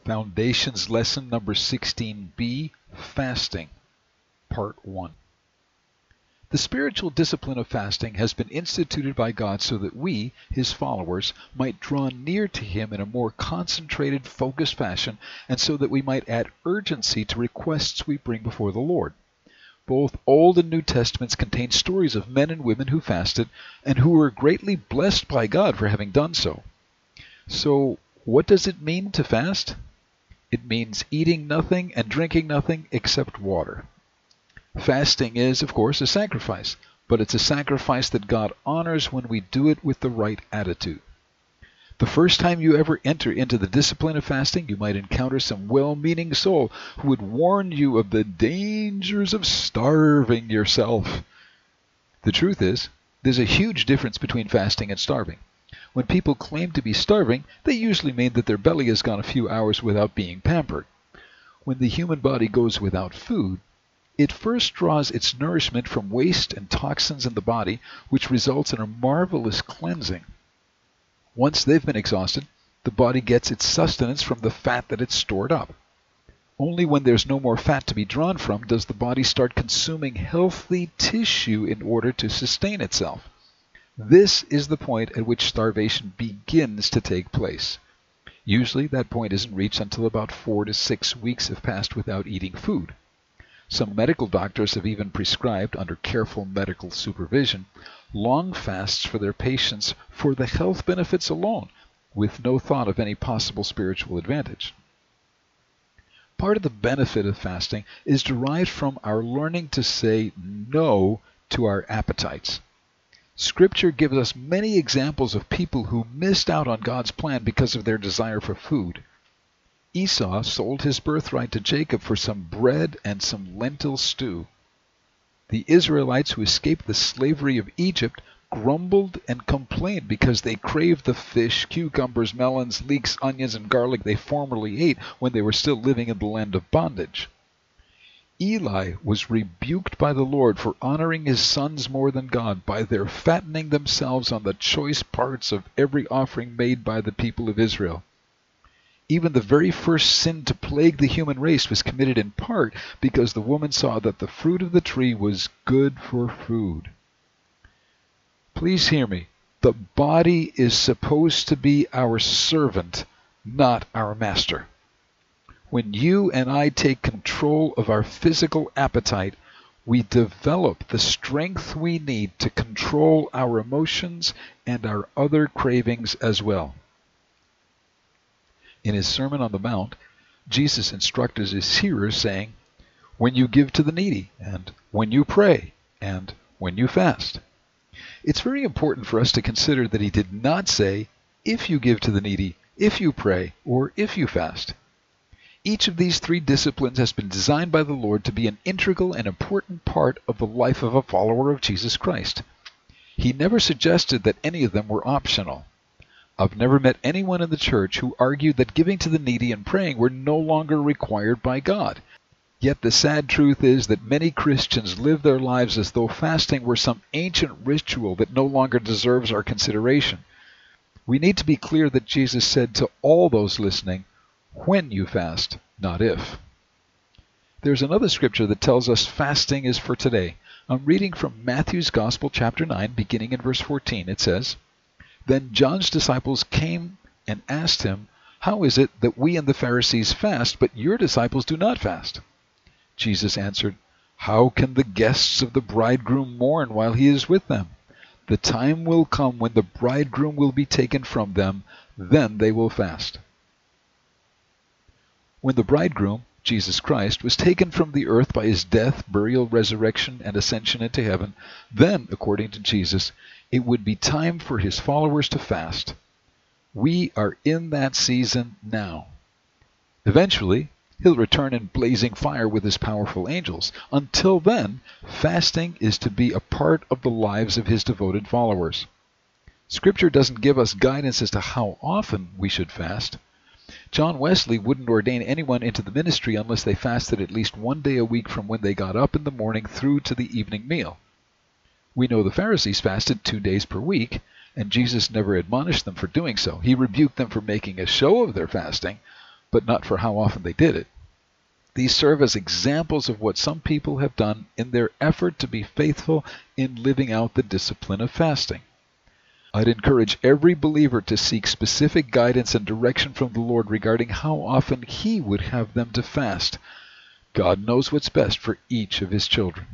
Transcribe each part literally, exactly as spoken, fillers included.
Foundations Lesson number sixteen B, Fasting, Part one. The spiritual discipline of fasting has been instituted by God so that we, His followers, might draw near to Him in a more concentrated, focused fashion, and so that we might add urgency to requests we bring before the Lord. Both Old and New Testaments contain stories of men and women who fasted, and who were greatly blessed by God for having done so. So, what does it mean to fast? It means eating nothing and drinking nothing except water. Fasting is, of course, a sacrifice, but it's a sacrifice that God honors when we do it with the right attitude. The first time you ever enter into the discipline of fasting, you might encounter some well-meaning soul who would warn you of the dangers of starving yourself. The truth is, there's a huge difference between fasting and starving. When people claim to be starving, they usually mean that their belly has gone a few hours without being pampered. When the human body goes without food, it first draws its nourishment from waste and toxins in the body, which results in a marvelous cleansing. Once they've been exhausted, the body gets its sustenance from the fat that it's stored up. Only when there's no more fat to be drawn from does the body start consuming healthy tissue in order to sustain itself. This is the point at which starvation begins to take place. Usually that point isn't reached until about four to six weeks have passed without eating food. Some medical doctors have even prescribed, under careful medical supervision, long fasts for their patients for the health benefits alone, with no thought of any possible spiritual advantage. Part of the benefit of fasting is derived from our learning to say no to our appetites. Scripture gives us many examples of people who missed out on God's plan because of their desire for food. Esau sold his birthright to Jacob for some bread and some lentil stew. The Israelites who escaped the slavery of Egypt grumbled and complained because they craved the fish, cucumbers, melons, leeks, onions, and garlic they formerly ate when they were still living in the land of bondage. Eli was rebuked by the Lord for honoring his sons more than God by their fattening themselves on the choice parts of every offering made by the people of Israel. Even the very first sin to plague the human race was committed in part because the woman saw that the fruit of the tree was good for food. Please hear me. The body is supposed to be our servant, not our master. When you and I take control of our physical appetite, we develop the strength we need to control our emotions and our other cravings as well. In his Sermon on the Mount, Jesus instructed his hearers saying, "When you give to the needy, and when you pray, and when you fast." It's very important for us to consider that he did not say, if you give to the needy, if you pray, or if you fast. Each of these three disciplines has been designed by the Lord to be an integral and important part of the life of a follower of Jesus Christ. He never suggested that any of them were optional. I've never met anyone in the church who argued that giving to the needy and praying were no longer required by God. Yet the sad truth is that many Christians live their lives as though fasting were some ancient ritual that no longer deserves our consideration. We need to be clear that Jesus said to all those listening, "When you fast, not if." There's another scripture that tells us fasting is for today. I'm reading from Matthew's Gospel, chapter nine, beginning in verse fourteen. It says, "Then John's disciples came and asked him, 'How is it that we and the Pharisees fast, but your disciples do not fast?' Jesus answered, 'How can the guests of the bridegroom mourn while he is with them? The time will come when the bridegroom will be taken from them, then they will fast.'" When the bridegroom, Jesus Christ, was taken from the earth by his death, burial, resurrection, and ascension into heaven, then, according to Jesus, it would be time for his followers to fast. We are in that season now. Eventually, he'll return in blazing fire with his powerful angels. Until then, fasting is to be a part of the lives of his devoted followers. Scripture doesn't give us guidance as to how often we should fast. John Wesley wouldn't ordain anyone into the ministry unless they fasted at least one day a week from when they got up in the morning through to the evening meal. We know the Pharisees fasted two days per week, and Jesus never admonished them for doing so. He rebuked them for making a show of their fasting, but not for how often they did it. These serve as examples of what some people have done in their effort to be faithful in living out the discipline of fasting. I'd encourage every believer to seek specific guidance and direction from the Lord regarding how often He would have them to fast. God knows what's best for each of His children.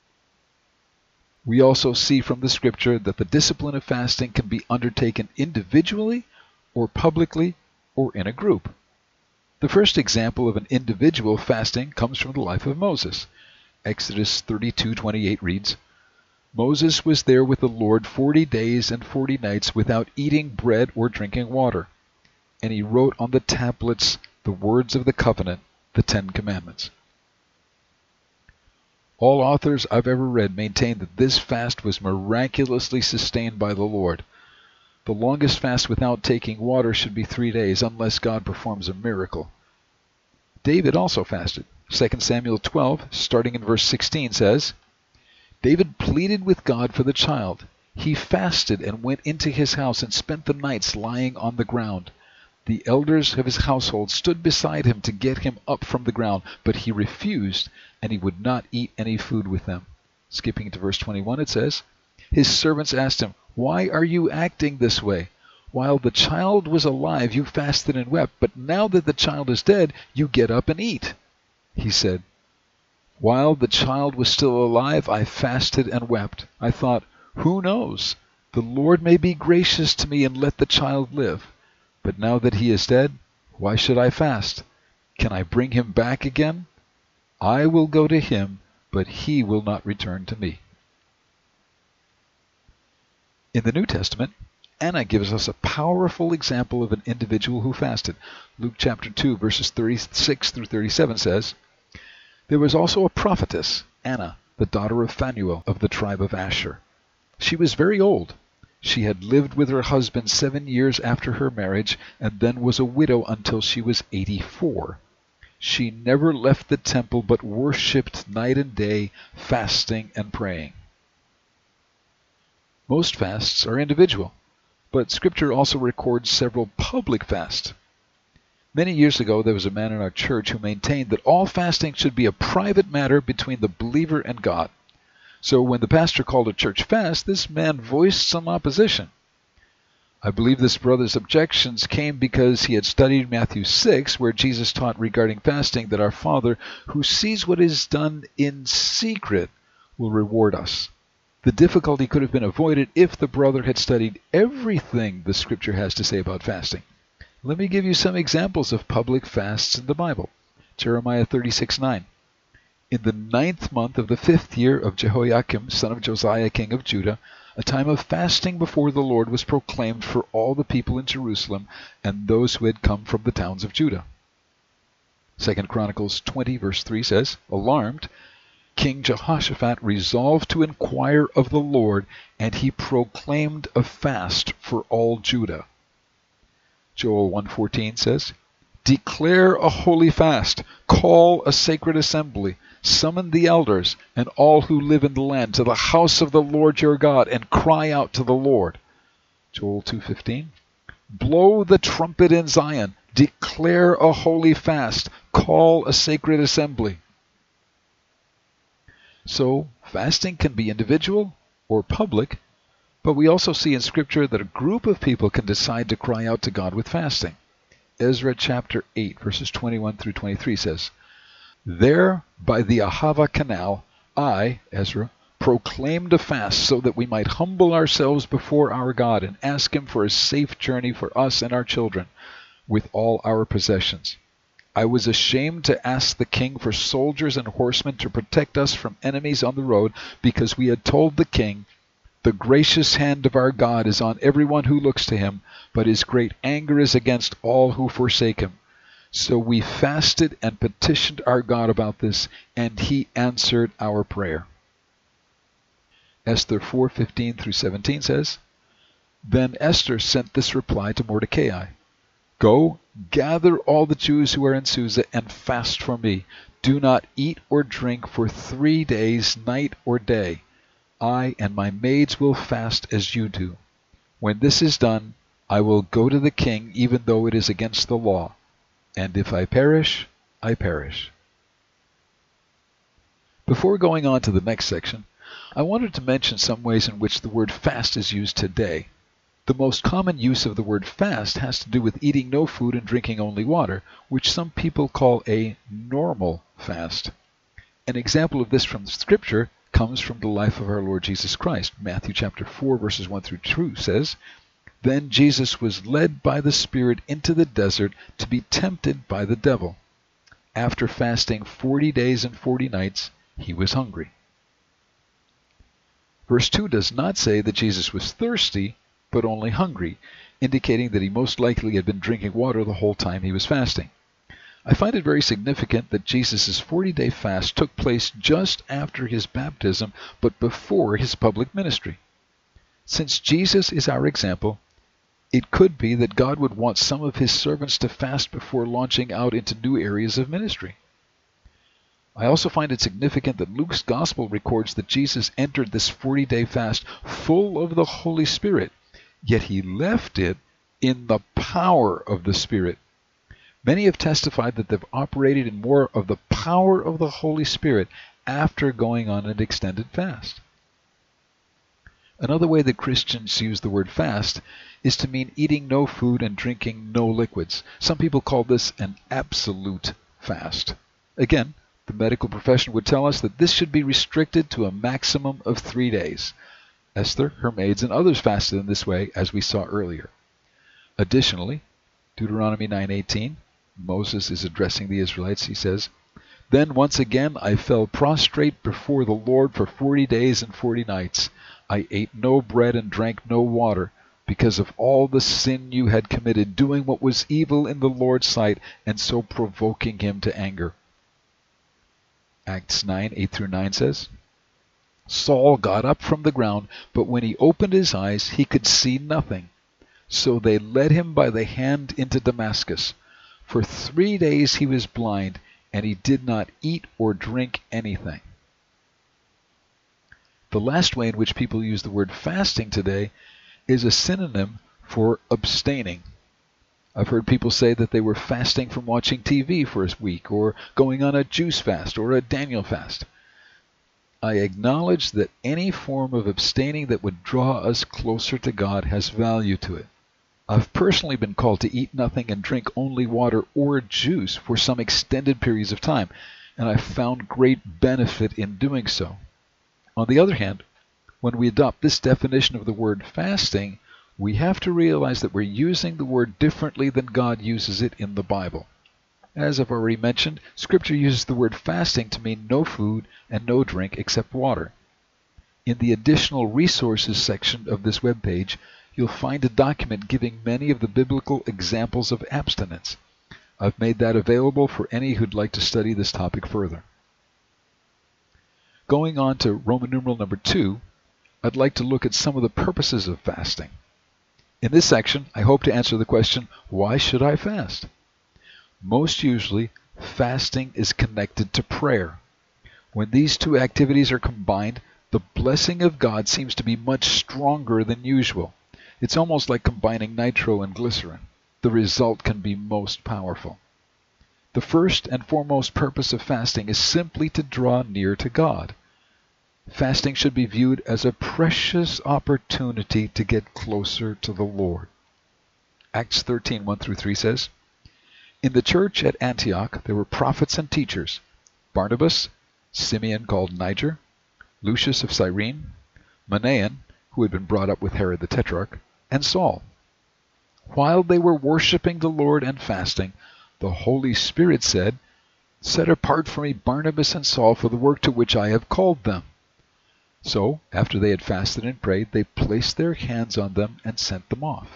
We also see from the Scripture that the discipline of fasting can be undertaken individually or publicly or in a group. The first example of an individual fasting comes from the life of Moses. Exodus thirty-two twenty-eight reads, Moses was there with the Lord forty days and forty nights without eating bread or drinking water. And he wrote on the tablets the words of the covenant, the Ten Commandments. All authors I've ever read maintain that this fast was miraculously sustained by the Lord. The longest fast without taking water should be three days, unless God performs a miracle. David also fasted. Second Samuel twelve, starting in verse sixteen, says, David pleaded with God for the child. He fasted and went into his house and spent the nights lying on the ground. The elders of his household stood beside him to get him up from the ground, but he refused, and he would not eat any food with them. Skipping to verse twenty-one, it says, His servants asked him, Why are you acting this way? While the child was alive, you fasted and wept, but now that the child is dead, you get up and eat. He said, While the child was still alive, I fasted and wept. I thought, Who knows? The Lord may be gracious to me and let the child live. But now that he is dead, why should I fast? Can I bring him back again? I will go to him, but he will not return to me. In the New Testament, Anna gives us a powerful example of an individual who fasted. Luke chapter two, verses thirty-six through thirty-seven says, There was also a prophetess, Anna, the daughter of Phanuel of the tribe of Asher. She was very old. She had lived with her husband seven years after her marriage, and then was a widow until she was eighty-four. She never left the temple but worshipped night and day, fasting and praying. Most fasts are individual, but Scripture also records several public fasts. Many years ago, there was a man in our church who maintained that all fasting should be a private matter between the believer and God. So when the pastor called a church fast, this man voiced some opposition. I believe this brother's objections came because he had studied Matthew six, where Jesus taught regarding fasting that our Father, who sees what is done in secret, will reward us. The difficulty could have been avoided if the brother had studied everything the Scripture has to say about fasting. Let me give you some examples of public fasts in the Bible. Jeremiah thirty-six nine. In the ninth month of the fifth year of Jehoiakim, son of Josiah, king of Judah, a time of fasting before the Lord was proclaimed for all the people in Jerusalem and those who had come from the towns of Judah. Second Chronicles twenty, verse three says, Alarmed, King Jehoshaphat resolved to inquire of the Lord, and he proclaimed a fast for all Judah. Joel one fourteen says, Declare a holy fast, call a sacred assembly, summon the elders and all who live in the land to the house of the Lord your God, and cry out to the Lord. Joel two fifteen. Blow the trumpet in Zion, declare a holy fast, call a sacred assembly. So, fasting can be individual or public, but we also see in Scripture that a group of people can decide to cry out to God with fasting. Ezra chapter eight, verses twenty-one through twenty-three says, There, by the Ahava canal, I, Ezra, proclaimed a fast so that we might humble ourselves before our God and ask Him for a safe journey for us and our children, with all our possessions. I was ashamed to ask the king for soldiers and horsemen to protect us from enemies on the road, because we had told the king, The gracious hand of our God is on everyone who looks to Him, but His great anger is against all who forsake Him. So we fasted and petitioned our God about this, and He answered our prayer. Esther four fifteen through seventeen says, Then Esther sent this reply to Mordecai, Go, gather all the Jews who are in Susa, and fast for me. Do not eat or drink for three days, night or day. I and my maids will fast as you do. When this is done, I will go to the king, even though it is against the law. and if I perish, I perish. Before going on to the next section, I wanted to mention some ways in which the word fast is used today. The most common use of the word fast has to do with eating no food and drinking only water, which some people call a normal fast. An example of this from Scripture comes from the life of our Lord Jesus Christ. Matthew chapter four, verses one through two says, "Then Jesus was led by the Spirit into the desert to be tempted by the devil. After fasting forty days and forty nights, he was hungry." Verse two does not say that Jesus was thirsty, but only hungry, indicating that he most likely had been drinking water the whole time he was fasting. I find it very significant that Jesus' forty-day fast took place just after his baptism, but before his public ministry. Since Jesus is our example, it could be that God would want some of his servants to fast before launching out into new areas of ministry. I also find it significant that Luke's Gospel records that Jesus entered this forty-day fast full of the Holy Spirit, yet he left it in the power of the Spirit. Many have testified that they've operated in more of the power of the Holy Spirit after going on an extended fast. Another way that Christians use the word fast is to mean eating no food and drinking no liquids. Some people call this an absolute fast. Again, the medical profession would tell us that this should be restricted to a maximum of three days. Esther, her maids, and others fasted in this way, as we saw earlier. Additionally, Deuteronomy nine eighteen, Moses is addressing the Israelites. He says, "Then once again I fell prostrate before the Lord for forty days and forty nights. I ate no bread and drank no water, because of all the sin you had committed, doing what was evil in the Lord's sight, and so provoking him to anger." Acts nine eight through nine says, "Saul got up from the ground, but when he opened his eyes, he could see nothing. So they led him by the hand into Damascus. For three days he was blind, and he did not eat or drink anything." The last way in which people use the word fasting today is a synonym for abstaining. I've heard people say that they were fasting from watching T V for a week, or going on a juice fast, or a Daniel fast. I acknowledge that any form of abstaining that would draw us closer to God has value to it. I've personally been called to eat nothing and drink only water or juice for some extended periods of time, and I've found great benefit in doing so. On the other hand, when we adopt this definition of the word fasting, we have to realize that we're using the word differently than God uses it in the Bible. As I've already mentioned, Scripture uses the word fasting to mean no food and no drink except water. In the additional resources section of this webpage, you'll find a document giving many of the biblical examples of abstinence. I've made that available for any who'd like to study this topic further. Going on to Roman numeral number two, I'd like to look at some of the purposes of fasting. In this section, I hope to answer the question, why should I fast? Most usually, fasting is connected to prayer. When these two activities are combined, the blessing of God seems to be much stronger than usual. It's almost like combining nitro and glycerin. The result can be most powerful. The first and foremost purpose of fasting is simply to draw near to God. Fasting should be viewed as a precious opportunity to get closer to the Lord. Acts thirteen, one through three says, "In the church at Antioch there were prophets and teachers, Barnabas, Simeon called Niger, Lucius of Cyrene, Manaen, who had been brought up with Herod the Tetrarch, and Saul. While they were worshiping the Lord and fasting, the Holy Spirit said, 'Set apart for me Barnabas and Saul for the work to which I have called them.' So, after they had fasted and prayed, they placed their hands on them and sent them off."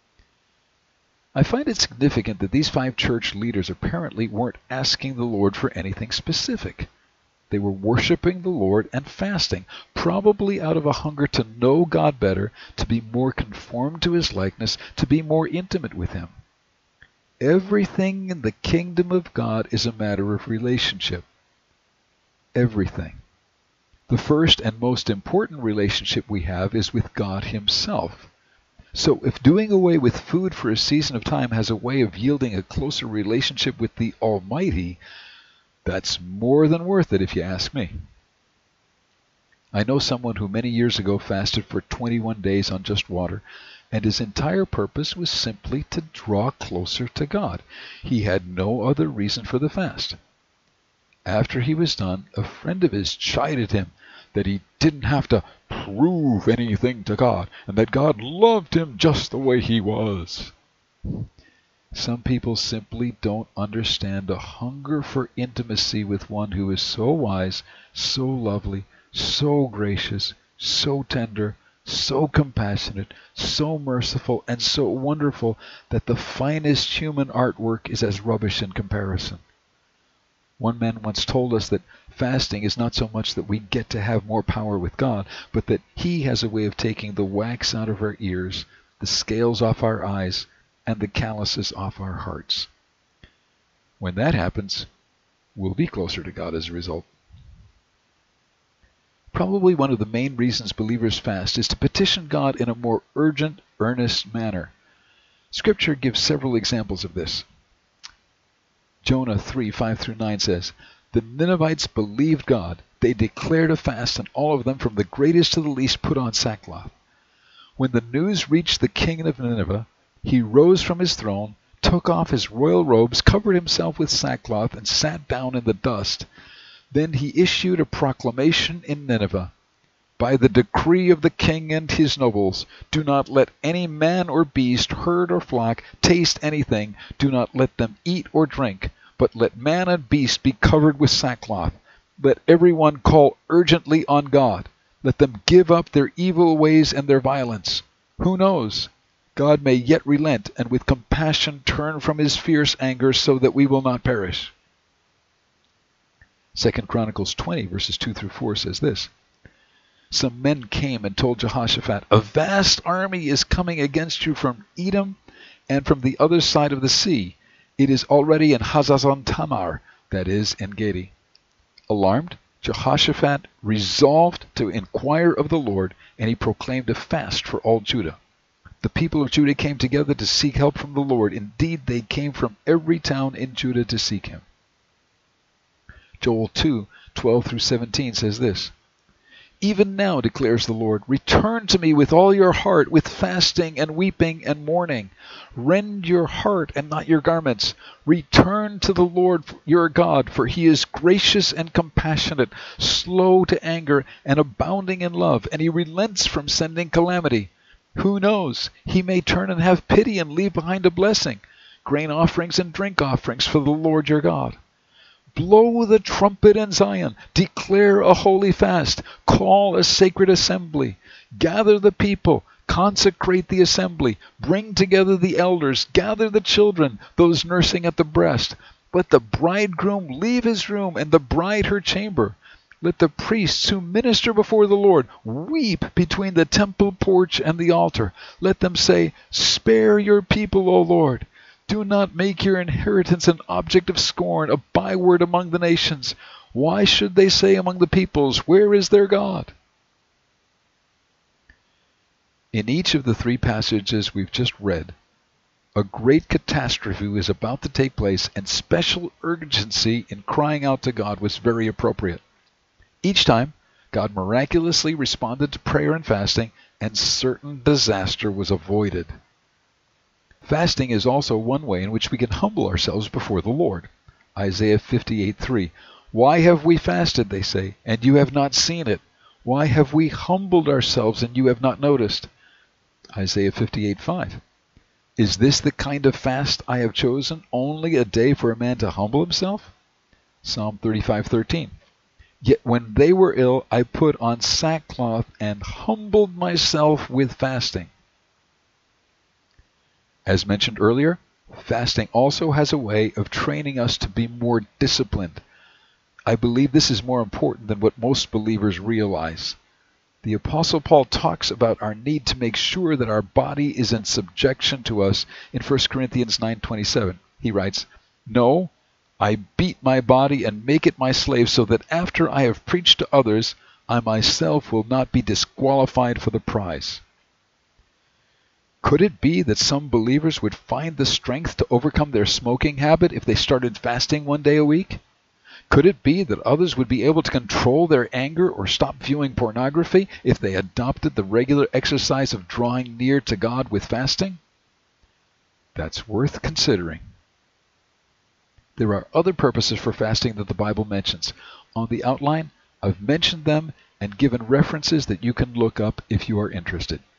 I find it significant that these five church leaders apparently weren't asking the Lord for anything specific. They were worshiping the Lord and fasting, probably out of a hunger to know God better, to be more conformed to His likeness, to be more intimate with Him. Everything in the kingdom of God is a matter of relationship. Everything. The first and most important relationship we have is with God Himself. So if doing away with food for a season of time has a way of yielding a closer relationship with the Almighty, that's more than worth it if you ask me. I know someone who many years ago fasted for twenty-one days on just water, and his entire purpose was simply to draw closer to God. He had no other reason for the fast. After he was done, a friend of his chided him that he didn't have to prove anything to God, and that God loved him just the way he was. Some people simply don't understand the hunger for intimacy with one who is so wise, so lovely, so gracious, so tender, so compassionate, so merciful, and so wonderful that the finest human artwork is as rubbish in comparison. One man once told us that fasting is not so much that we get to have more power with God, but that He has a way of taking the wax out of our ears, the scales off our eyes, and the calluses off our hearts. When that happens, we'll be closer to God as a result. Probably one of the main reasons believers fast is to petition God in a more urgent, earnest manner. Scripture gives several examples of this. Jonah three, five through nine says, "The Ninevites believed God. They declared a fast, and all of them, from the greatest to the least, put on sackcloth. When the news reached the king of Nineveh, he rose from his throne, took off his royal robes, covered himself with sackcloth, and sat down in the dust. Then he issued a proclamation in Nineveh, 'By the decree of the king and his nobles, do not let any man or beast, herd or flock, taste anything. Do not let them eat or drink, but let man and beast be covered with sackcloth. Let everyone call urgently on God. Let them give up their evil ways and their violence. Who knows? God may yet relent and with compassion turn from his fierce anger so that we will not perish.'" Second Chronicles twenty, verses two through four says this, "Some men came and told Jehoshaphat, 'A vast army is coming against you from Edom and from the other side of the sea. It is already in Hazazon Tamar,' that is, En Gedi." Alarmed, Jehoshaphat resolved to inquire of the Lord, and he proclaimed a fast for all Judah. The people of Judah came together to seek help from the Lord. Indeed, they came from every town in Judah to seek him. Joel two, twelve through seventeen says this, "Even now, declares the Lord, return to me with all your heart, with fasting and weeping and mourning. Rend your heart and not your garments. Return to the Lord your God, for he is gracious and compassionate, slow to anger and abounding in love, and he relents from sending calamity. Who knows? He may turn and have pity and leave behind a blessing, grain offerings and drink offerings for the Lord your God. Blow the trumpet in Zion, declare a holy fast, call a sacred assembly, gather the people, consecrate the assembly, bring together the elders, gather the children, those nursing at the breast. Let the bridegroom leave his room and the bride her chamber. Let the priests who minister before the Lord weep between the temple porch and the altar. Let them say, spare your people, O Lord. Do not make your inheritance an object of scorn, a byword among the nations. Why should they say among the peoples, where is their God?" In each of the three passages we've just read, a great catastrophe was about to take place, and special urgency in crying out to God was very appropriate. Each time, God miraculously responded to prayer and fasting, and certain disaster was avoided. Fasting is also one way in which we can humble ourselves before the Lord. Isaiah fifty-eight three. "Why have we fasted," they say, "and you have not seen it? Why have we humbled ourselves and you have not noticed?" Isaiah fifty-eight five. "Is this the kind of fast I have chosen, only a day for a man to humble himself?" Psalm thirty-five thirteen. "Yet when they were ill, I put on sackcloth and humbled myself with fasting." As mentioned earlier, fasting also has a way of training us to be more disciplined. I believe this is more important than what most believers realize. The Apostle Paul talks about our need to make sure that our body is in subjection to us in First Corinthians nine twenty-seven. He writes, "No, I beat my body and make it my slave, so that after I have preached to others, I myself will not be disqualified for the prize." Could it be that some believers would find the strength to overcome their smoking habit if they started fasting one day a week? Could it be that others would be able to control their anger or stop viewing pornography if they adopted the regular exercise of drawing near to God with fasting? That's worth considering. There are other purposes for fasting that the Bible mentions. On the outline, I've mentioned them and given references that you can look up if you are interested.